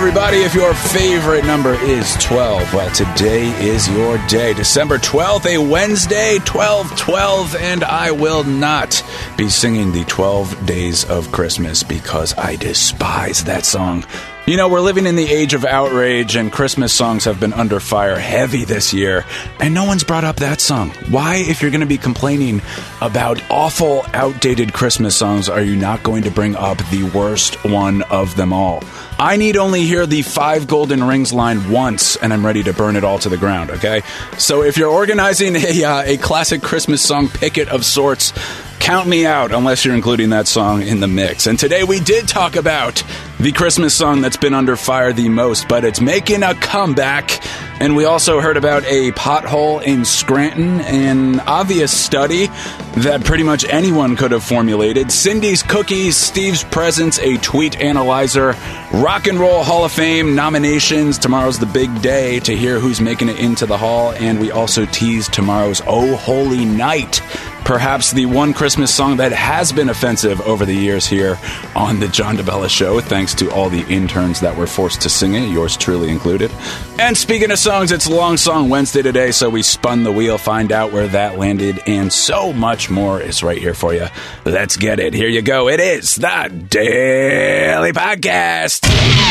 everybody. If your favorite number is 12, well, today is your day. December 12th, a Wednesday, 12/12, and I will not be singing the 12 Days of Christmas because I despise that song. You know, we're living in the age of outrage, and Christmas songs have been under fire heavy this year, and no one's brought up that song. Why, if you're going to be complaining about awful, outdated Christmas songs, are you not going to bring up the worst one of them all? I need only hear the 5 golden rings line once, and I'm ready to burn it all to the ground, okay? So if you're organizing a classic Christmas song picket of sorts, count me out unless you're including that song in the mix. And today we did talk about the Christmas song that's been under fire the most, but it's making a comeback. And we also heard about a pothole in Scranton, an obvious study that pretty much anyone could have formulated, Cindy's Cookies, Steve's Presents, a tweet analyzer, Rock and Roll Hall of Fame nominations. Tomorrow's the big day to hear who's making it into the hall, and we also teased tomorrow's Oh Holy Night, perhaps the one Christmas song that has been offensive over the years here on the John DeBella Show, thanks to all the interns that were forced to sing it, yours truly included. And speaking of songs, it's Long Song Wednesday today, so we spun the wheel, find out where that landed, and so much more is right here for you. Let's get it. Here you go. It is the Daily Podcast.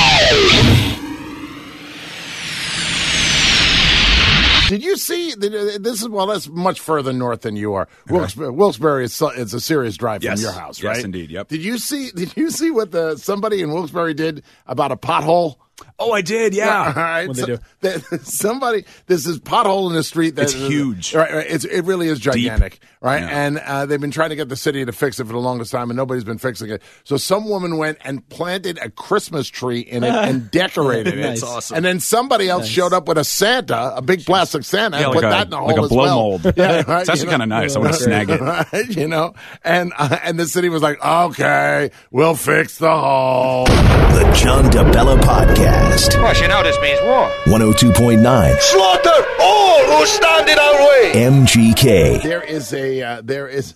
Did you see, this is, well, that's much further north than you are. Wilkes-Barre is a serious drive from your house, right? Yes, indeed, yep. Did you see what somebody in Wilkes-Barre did about a pothole? Oh, I did, yeah. All right. What'd they do? There's this pothole in the street. It's huge. Right, it really is gigantic, deep. right? Yeah. And they've been trying to get the city to fix it for the longest time, and nobody's been fixing it. So some woman went and planted a Christmas tree in it and decorated it. That's awesome. And then somebody else showed up with a Santa, a big plastic Santa, and put that in the hole like a as blow well. mold. Yeah, right, it's actually kind of nice. I want to snag it. Right, you know? And the city was like, okay, we'll fix the hole. The John DeBella Podcast. Well, you know this means war. 102.9 Slaughter all who stand in our way. MGK. There is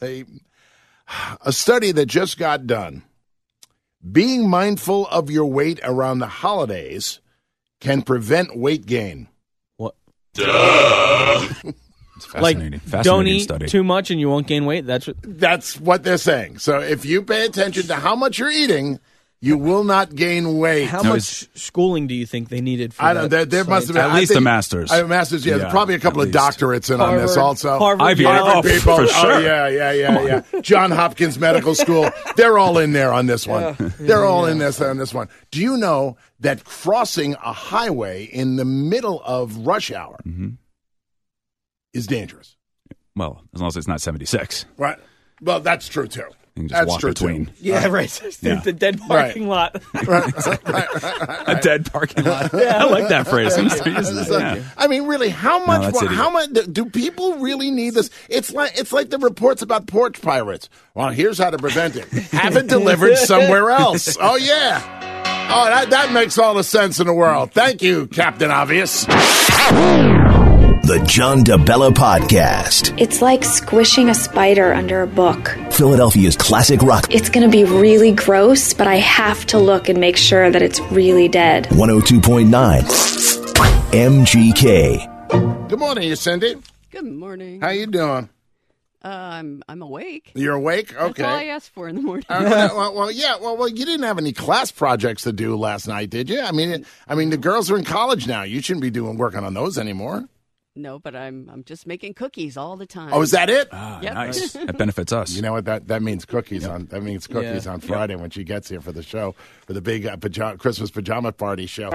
a study that just got done. Being mindful of your weight around the holidays can prevent weight gain. What? It's fascinating. Don't eat study. too much and you won't gain weight. That's what they're saying. So if you pay attention to how much you're eating, you will not gain weight. How much schooling do you think they needed for I don't know. There must have been at least a master's. Masters, yeah. Yeah, Probably a couple of doctorates in on this also. Harvard people. for sure. Oh, yeah. John Hopkins Medical School. They're all in there on this one. They're all in this on this one. Do you know that crossing a highway in the middle of rush hour is dangerous? Well, as long as it's not 76. Right. Well, that's true, too. You can just walk between. Yeah, right. Yeah. The dead parking lot. A dead parking lot. Yeah, I like that phrase. I mean, really, how much? How much do people really need this? It's like the reports about porch pirates. Well, here's how to prevent it: have it delivered somewhere else. Oh yeah. Oh, that makes all the sense in the world. Thank you, Captain Obvious. The John DeBella Podcast. It's like squishing a spider under a book. Philadelphia's classic rock. It's going to be really gross, but I have to look and make sure that it's really dead. 102.9 MGK. Good morning, Cindy. Good morning. How you doing? I'm awake. You're awake? Okay. That's all I asked for in the morning. Well, you didn't have any class projects to do last night, did you? I mean, the girls are in college now. You shouldn't be working on those anymore. No, but I'm just making cookies all the time. Oh, is that it? Yep. Nice. That benefits us. You know what? That means cookies on Friday when she gets here for the show, for the big Christmas pajama party show.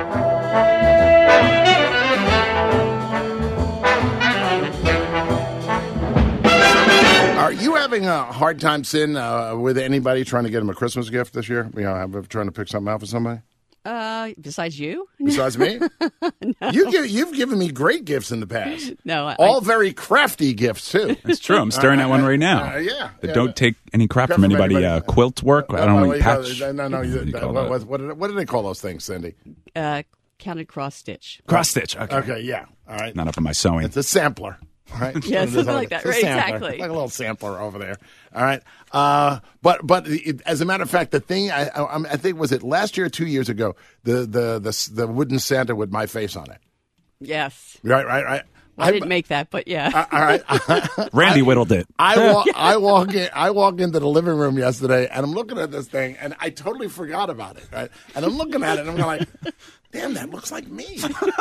Are you having a hard time, Sin, with anybody trying to get him a Christmas gift this year? Trying to pick something out for somebody? Besides you? Besides me? No. You've given me great gifts in the past. No. All very crafty gifts, too. It's true. I'm staring at one right now. Don't take any crap from anybody. Quilt work. I don't know. Patch. No. What do they call those things, Cindy? Counted cross stitch. Cross stitch. Okay. Okay, yeah. All right. Not up in my sewing. It's a sampler. right? Yeah, something like that. It's a Right, sampler, exactly. like a little sampler over there. All right. But as a matter of fact, the thing I think was it last year or 2 years ago, the wooden Santa with my face on it. Yes. Right. I didn't make that, but yeah. All right. Randy whittled it. I walk into the living room yesterday, and I'm looking at this thing, and I totally forgot about it. Right, and I'm looking at it, and I'm going like, "Damn, that looks like me."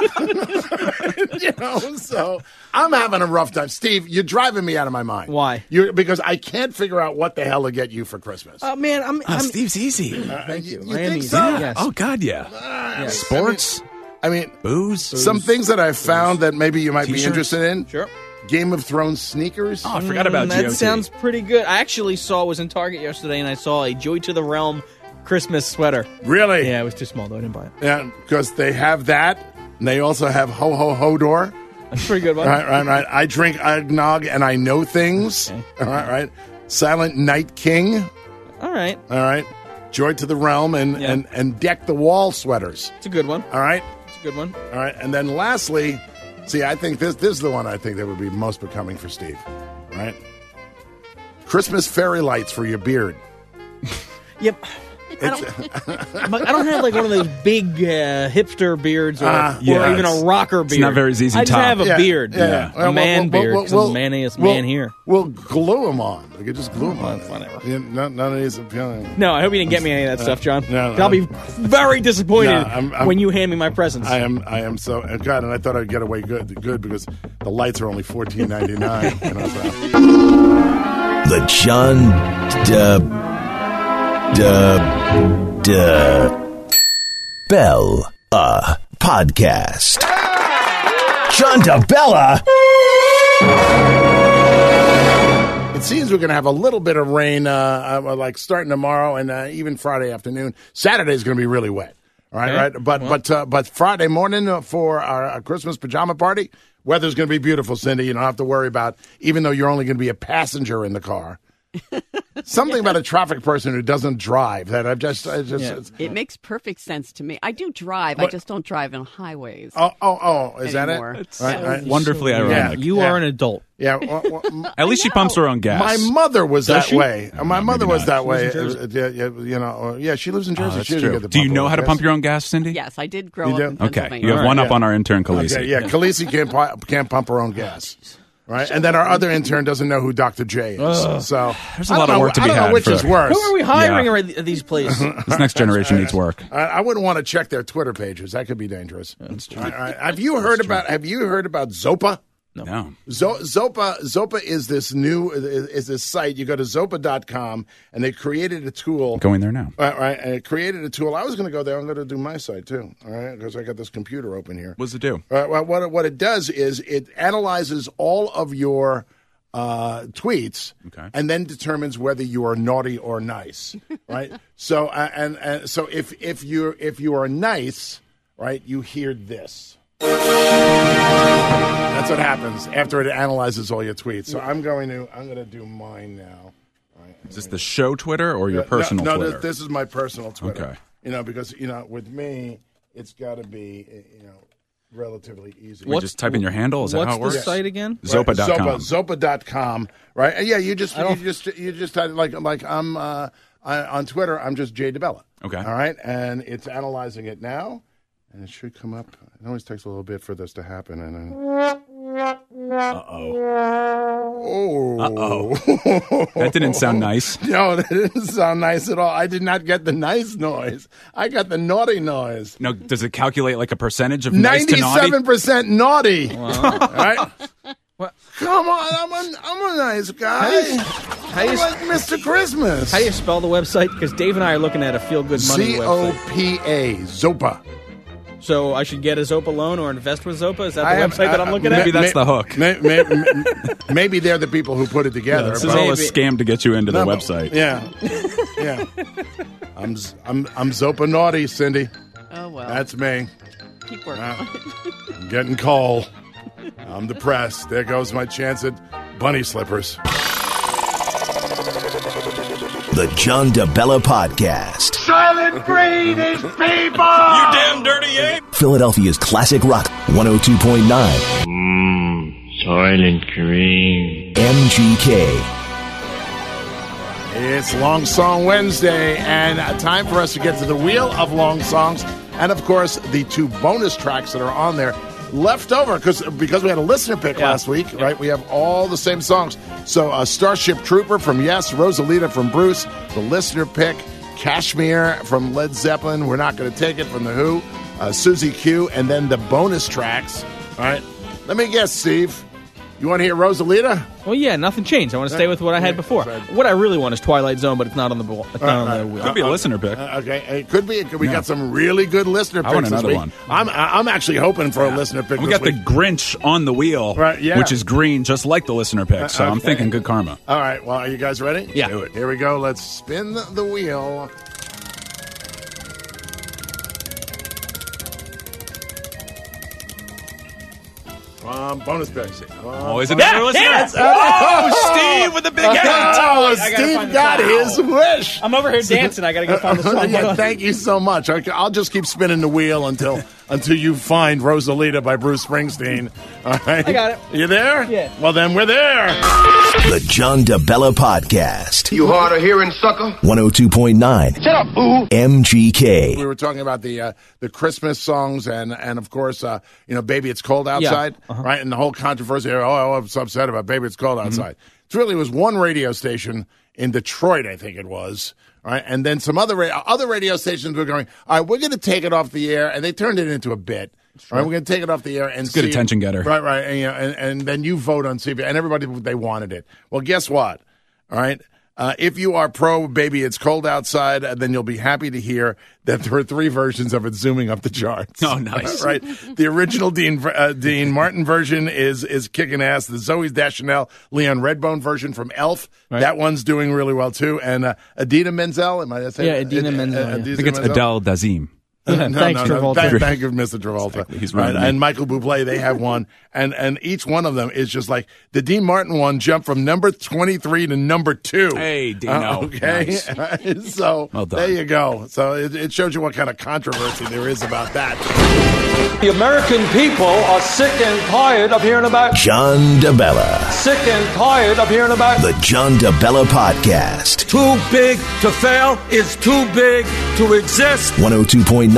So I'm having a rough time. Steve, you're driving me out of my mind. Why? Because I can't figure out what the hell to get you for Christmas. Man, I'm Steve's easy. Thank you. You think Randy's- so? Yes. Oh, God, yeah. Sports, I mean, booze. some things that I've found that maybe you might be T-shirts? interested in. Sure. Game of Thrones sneakers. Oh, I forgot about that GOT. sounds pretty good. I actually was in Target yesterday, and I saw a Joy to the Realm Christmas sweater. Really? Yeah, it was too small, though. I didn't buy it. Yeah, because they have that, and they also have Ho Ho Hodor. That's a pretty good one. Right. I drink eggnog and I know things. Okay. All right. Silent Night King. All right. All right. Joy to the Realm and Deck the Wall sweaters. It's a good one. All right. It's a good one. All right. And then lastly, see, I think this is the one I think that would be most becoming for Steve. All right. Christmas fairy lights for your beard. Yep. I don't have like one of those big hipster beards or even a rocker beard. It's not very ZZ I just Top. have a beard. Yeah. A man beard. 'Cause I'm the manliest man here. We'll glue them on. We could just glue them on. Whatever. Yeah, none of these appealing. No, I hope you didn't get me any of that stuff, John. no. I'll be very disappointed No, I'm- when you hand me my presents. I am so God, and I thought I'd get away good because the lights are only $14.99. The John Bell Podcast. John DeBella. It seems we're going to have a little bit of rain, like starting tomorrow and even Friday afternoon. Saturday's going to be really wet. All right, Okay. right. But Friday morning for our Christmas pajama party, weather's going to be beautiful, Cindy. You don't have to worry about, even though you're only going to be a passenger in the car. Something about a traffic person who doesn't drive that I've just It makes perfect sense to me. I do drive. I just don't drive on highways. Is anymore. that it? Right. Wonderfully ironic. You are an adult. Yeah. At least she pumps her own gas. My mother was that she? way. My mother was not. that way. She lives in She lives in Jersey. That's She doesn't true. get to Do you pump know her how to gas. pump your own gas, Cindy? Yes, I did grow You up do? in Okay. Pennsylvania. You have one up on our intern, Khaleesi. Okay, yeah, Khaleesi can't pump her own gas. Right, and then our other intern doesn't know who Dr. J is. So There's a lot of work to be I don't had know which for- is worse. Who are we hiring Yeah. at these places? This next generation needs work. I wouldn't want to check their Twitter pages. That could be dangerous. That's true. Have you heard about Zopa? No. Zopa is this site. You go to Zopa.com, and they created a tool. Going there now. Right, and it created a tool. I was going to go there. I'm going to do my site too. All right, because I got this computer open here. What does it do? Well, what it does is it analyzes all of your tweets, Okay. and then determines whether you are naughty or nice. Right. So and so if you are nice, right, you hear this. That's what happens after it analyzes all your tweets. So I'm going to do mine now. Right. Is this the show Twitter or your personal no, Twitter? this is my personal Twitter. Okay. Because with me, it's got to be relatively easy. We just type in your handle? Is that What's how it works? the site again? Zopa.com. Zopa.com. Right? Yeah, you just like I'm on Twitter, I'm just Jay DeBella. Okay. All right? And it's analyzing it now, and it should come up. It always takes a little bit for this to happen, and then That didn't sound nice. No, that didn't sound nice at all. I did not get the nice noise. I got the naughty noise. No, does it calculate like a percentage of nice to naughty? 97% naughty. Wow. All right? What? Come on, I'm a nice guy. I'm like Mr. Christmas. How do you spell the website? Because Dave and I are looking at a Feel Good Money website. Zopa, Zopa. So I should get a Zopa loan or invest with Zopa? Is that the website that I'm looking at? Maybe that's the hook. Maybe they're the people who put it together. This is all a scam to get you into the website. Yeah. I'm Zopa naughty, Cindy. Oh, well. That's me. Keep working. I'm getting coal. I'm depressed. There goes my chance at bunny slippers. The John DeBella Podcast. Silent breathing people! Damn dirty ape! Philadelphia's classic rock 102.9. Soylent Green. MGK. It's Long Song Wednesday, and time for us to get to the Wheel of Long Songs. And, of course, the 2 bonus tracks that are on there left over because we had a listener pick last week, right? We have all the same songs. So Starship Trooper from Yes, Rosalita from Bruce, the listener pick, Kashmir from Led Zeppelin, We're Not Gonna Take It from The Who, Susie Q, and then the bonus tracks. All right. Let me guess, Steve. You want to hear Rosalita? Well, yeah, nothing changed. I want to stay with what I had before. What I really want is Twilight Zone, but it's not on the wheel. Could be a listener pick. Okay, it could be. We got some really good listener picks. I want another this one. I'm actually hoping for a listener pick. We got the Grinch on the wheel, which is green, just like the listener pick. So I'm thinking good karma. All right. Well, are you guys ready? Yeah. Do it. Here we go. Let's spin the wheel. Bonus pick. Is it another listener? Steve with the big hat. Steve got his wish. I'm over here dancing. I got to go find the song. Thank you so much. I'll just keep spinning the wheel until you find Rosalita by Bruce Springsteen. All right. I got it. You there? Yeah. Well, then we're there. The John DeBella Podcast. You hard of hearing, sucker? 102.9. Shut up, fool. MGK. We were talking about the Christmas songs and of course, Baby It's Cold Outside, right? And the whole controversy, I'm so upset about Baby It's Cold Outside. It was one radio station in Detroit, I think it was, right? And then some other radio stations were going, all right, we're going to take it off the air, and they turned it into a bit. All right, we're going to take it off the air and it's a good attention getter. Right, and then you vote on CBS, and everybody, they wanted it. Well, guess what? All right. If you are pro Baby It's Cold Outside, then you'll be happy to hear that there are 3 versions of it zooming up the charts. Oh, nice. Right? The original Dean Martin version is kicking ass. The Zooey Deschanel, Leon Redbone version from Elf, that one's doing really well, too. And Idina Menzel, am I saying? Yeah, Idina Menzel. I think it's Adele Dazeem. Thanks, Travolta. Thank you, Mr. Travolta. Exactly. He's right. And Michael Bublé, they have one. And each one of them is just like the Dean Martin one jumped from number 23 to number 2. Hey, Dino. Okay. Nice. So well done. There you go. So it shows you what kind of controversy there is about that. The American people are sick and tired of hearing about John DeBella. Sick and tired of hearing about The John DeBella Podcast. Too big to fail is too big to exist. 102.9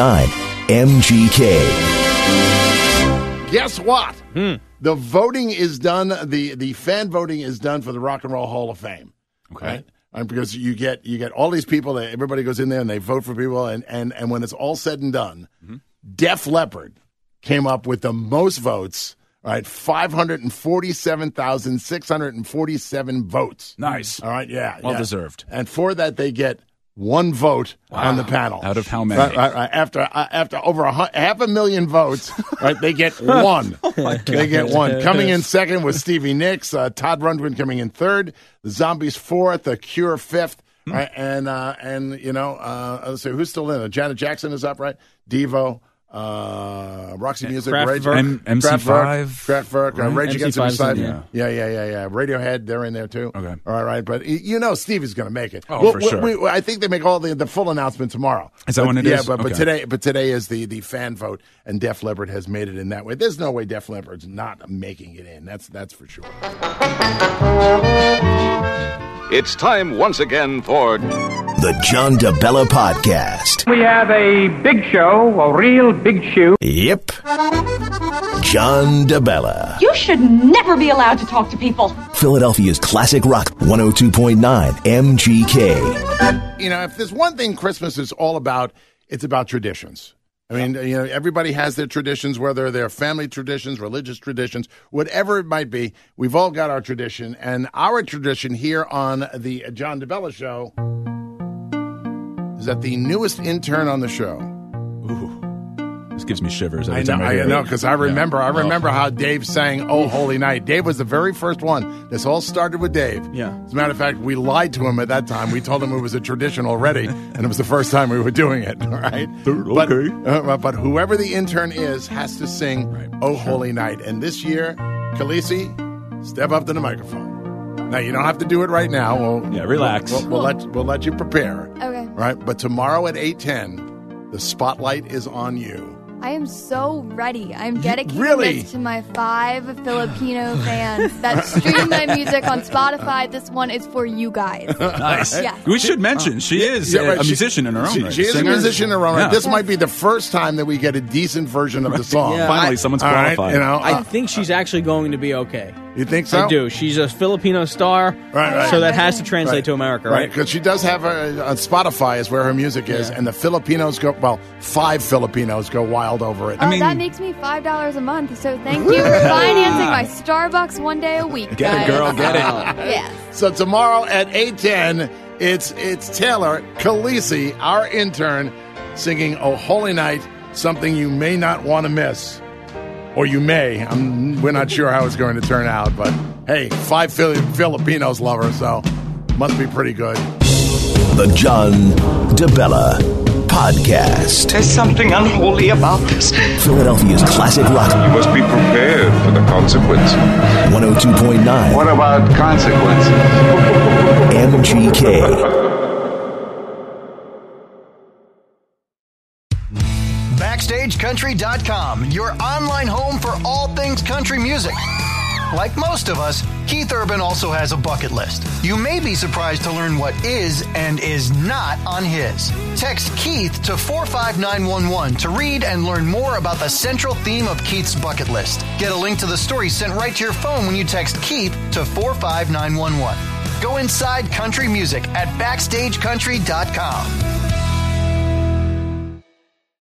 MGK. Guess what? The voting is done. The fan voting is done for the Rock and Roll Hall of Fame. Okay. Right? Because you get all these people. Everybody goes in there and they vote for people. And when it's all said and done, Def Leppard came up with the most votes. Right, 547,647 votes. Nice. All right, yeah. Well deserved. And for that, they get 1 vote on the panel. Out of how many? Right. After over 500,000 votes, right, they get 1. They get 1. Coming in second was Stevie Nicks, Todd Rundgren coming in third, the Zombies 4th, the Cure 5th, right, and let's see who's still in it. Janet Jackson is up, right? Devo. Roxy Music, MC5, Kraftwerk, Rage Against the Machine. Yeah. Radiohead, they're in there too. Okay, all right, but Steve is going to make it. For sure. I think they make all the full announcement tomorrow. Is that when it is? Yeah, but today is the fan vote, and Def Leppard has made it in that way. There's no way Def Leppard's not making it in. That's for sure. It's time once again for The John DeBella Podcast. We have a big show, a real big shoe. Yep. John DeBella. You should never be allowed to talk to people. Philadelphia's classic rock, 102.9 MGK. If there's one thing Christmas is all about, it's about traditions. I mean, everybody has their traditions, whether they're family traditions, religious traditions, whatever it might be. We've all got our tradition. And our tradition here on the John DeBella Show is that the newest intern on the show. Ooh. This gives me shivers. I know, because I remember how Dave sang "Oh Holy Night." Dave was the very first one. This all started with Dave. Yeah. As a matter of fact, we lied to him at that time. We told him it was a tradition already, and it was the first time we were doing it. All right. Okay. But whoever the intern is has to sing "Oh Holy Night." And this year, Khaleesi, step up to the microphone. Now you don't have to do it right now. Relax. We'll let you prepare. Okay. Right. But tomorrow at 8:10, the spotlight is on you. I am so ready. I'm dedicating this to my 5 Filipino fans that stream my music on Spotify. This one is for you guys. Nice. Yes. We should mention she is a musician in her own right. She is a musician in her own right. This might be the first time that we get a decent version of the song. Yeah. Finally, someone's qualified. Right, I think she's actually going to be okay. You think so? I do. She's a Filipino star, so that has to translate to America, right? Because she does have on Spotify is where her music is, and the Filipinos go, 5 Filipinos go wild over it. That makes me $5 a month, so thank you for financing my Starbucks one day a week, Get guys. it, girl, get it. Yes. So tomorrow at 8:10, it's Taylor Khaleesi, our intern, singing "Oh Holy Night," something you may not want to miss. Or you may. We're not sure how it's going to turn out, but hey, 5 Filipinos love her, so must be pretty good. The John DeBella Podcast. There's something unholy about this. Philadelphia's classic rock. You must be prepared for the consequences. 102.9. What about consequences? MGK. BackstageCountry.com, your online home for all things country music. Like most of us, Keith Urban also has a bucket list. You may be surprised to learn what is and is not on his. Text Keith to 45911 to read and learn more about the central theme of Keith's bucket list. Get a link to the story sent right to your phone when you text Keith to 45911. Go inside country music at BackstageCountry.com.